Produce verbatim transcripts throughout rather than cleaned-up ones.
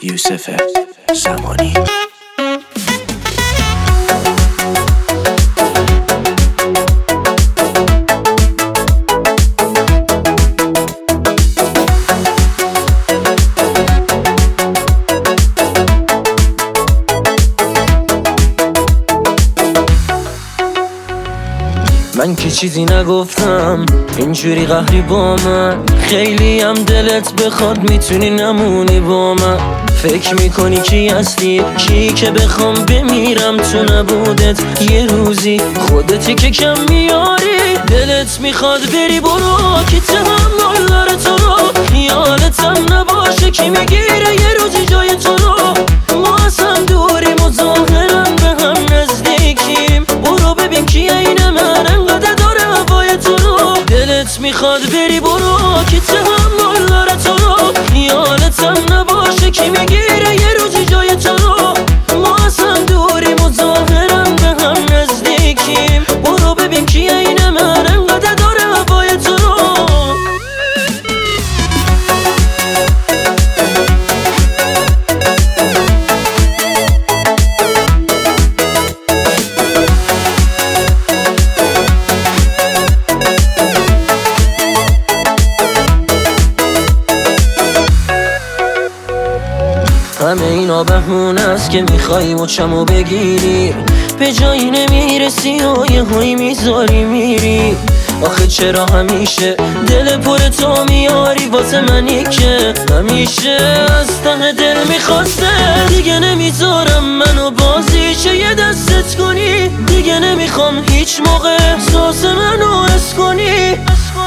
یوسف زمانی. من که چیزی نگفتم اینجوری قهری با من، خیلی هم دلت بخواد میتونی نمونی با من. فکر میکنی کی هستی، کی که بخوام بمیرم تو نبودت یه روزی، خودتی که کم میاری. دلت میخواد بری برو که تحمل داره تو رو، خیالتم نباشه کی میگیره یه روزی جای تو رو. ما اصلا دوریم و ظاهرا به هم نزدیکیم، برو ببین کی اینه من انقدر داره هوای تو رو. دلت میخواد بری برو که تحمل داره تو رو، خیالتم نباشه کی میگیره یه روزی جای تو رو. ما اصلا دوریم و ظاهرا به هم نزدیکیم، برو ببین کی اینه من انقدر داره هوای تو رو. همه اینا بهونه است که میخوایی مچمو بگیری، به جایی نمیرسی و یه هایی میذاری میری. آخه چرا همیشه دل پر تو میاری واسه منی که همیشه از ته دل میخواسته. دیگه نمیذارم منو بازیچه یه دستت کنی، دیگه نمیخوام هیچ موقع احساس منو حس کنی.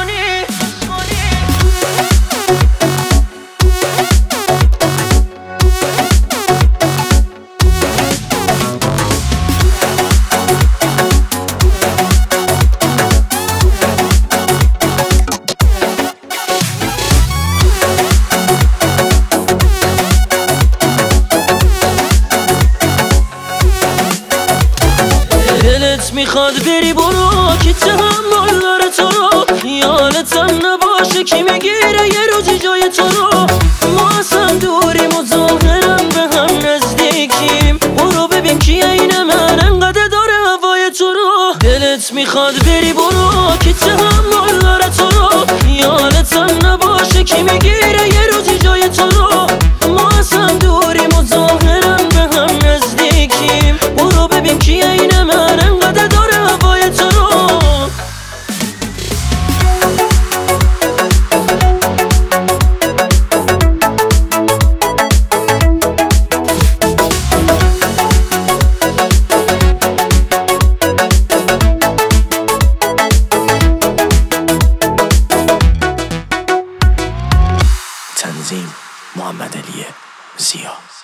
دلت میخواد بری برو که تحمل داره تو رو، خیالتم نباشه کی میگیره یه روزی جای تو رو. ما اصلا دوریم و ظاهرا به هم نزدیکیم، برو ببین کی اینه من انقدر داره هوای تو رو. دلت میخواد بری برو که تحمل داره تو رو، خیالتم نباشه کی میگیره یه روزی جای تو رو. ما اصلا دوریم و ظاهرا به هم نزدیکیم، برو ببین کی اینه من انقدر داره هوای تو رو. تنظیم محمد علی زیا.